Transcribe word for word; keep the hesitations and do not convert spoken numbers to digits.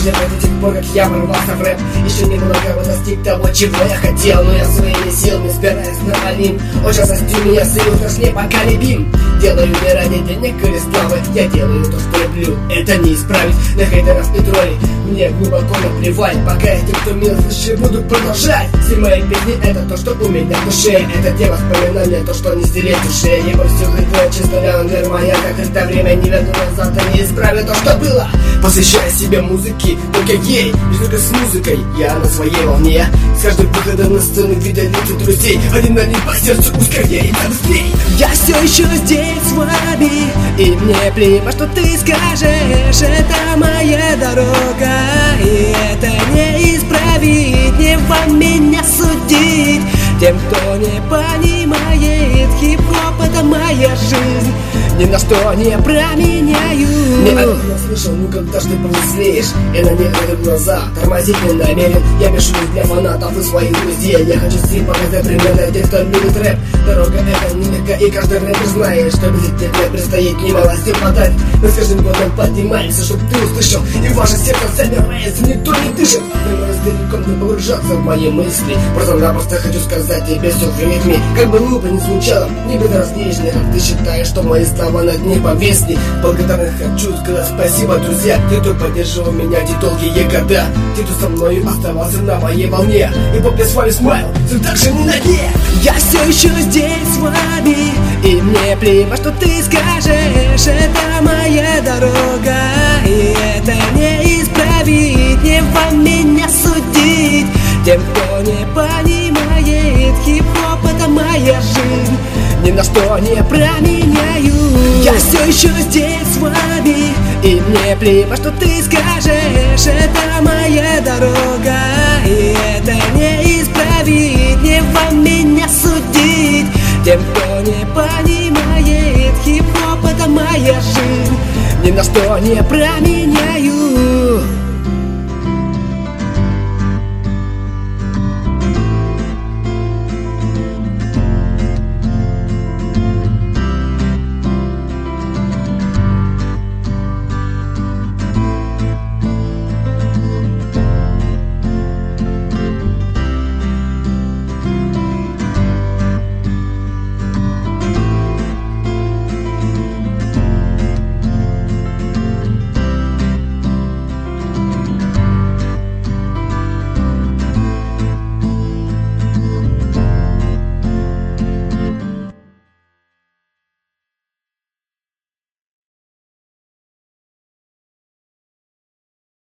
мысли до тех пор, как я ворвался в рэп. Еще немного вот достиг того, чего я хотел, но я своими силами спираюсь на Олимп. Он сейчас остил меня, союз наш непоколебим. Делаю не ради денег или славы, я делаю то, что люблю, это не исправить. На хейтеров и троллей мне глубоко наплевать. Пока эти, кто меня слышит, будут продолжать. Все мои песни — это то, что у меня в душе. Это те воспоминания, то, что не стереть душе. Его все это чисто леондер моя, как это время не верну назад, а не исправит то, что было. Посвящая себе музыке, только ей, лишь только с музыкой, я на своей волне. С каждым выходом на сцену видя лица друзей, адреналин по сердцу ускоряет быстрей. Я все еще здесь с вами, и мне плевать, что ты скажешь. Это моя дорога, и это не исправить. Не вам меня судить. Тем, кто не понимает, хип-хоп — это моя жизнь, ни на что не променяю. Не один слышал, ну когда ж ты повзрослеешь, и на некоторых глаза тормозить не намерен. Я пишу для фанатов и своих друзей. Я хочу всем показать примерно тех, кто любит рэп. Дорога эта нелегка, и каждый рэпер знает, что будет тебе предстоит немало сил подать. Но с каждым годом поднимаемся, чтоб ты услышал, и ваше сердце собирается, никто не дышит. Но далеко не погружаться в мои мысли, просто-напросто хочу сказать тебе все в ритме. Как бы глупо не звучало, не безразлично, как ты считаешь, что мои слова на дне повесли. Благодарно хочу сказать спасибо, друзья, те, кто поддерживал меня эти долгие года, те, кто со мной оставался на моей волне. И поп я с вами смайл, все так же не на дне. Я все еще здесь с вами, и мне плевать, что ты скажешь. Это моя дорога, и это не исправить. Не вам меня судить. Тем, кто не понимает, хип-хоп — это моя жизнь, ни на что не променяю. Я все еще здесь с вами, и мне плевать, что ты скажешь. Это моя дорога, и это не исправить. Не вам меня судить. Тем, кто не понимает, хип-хоп — это моя жизнь, ни на что не променяю.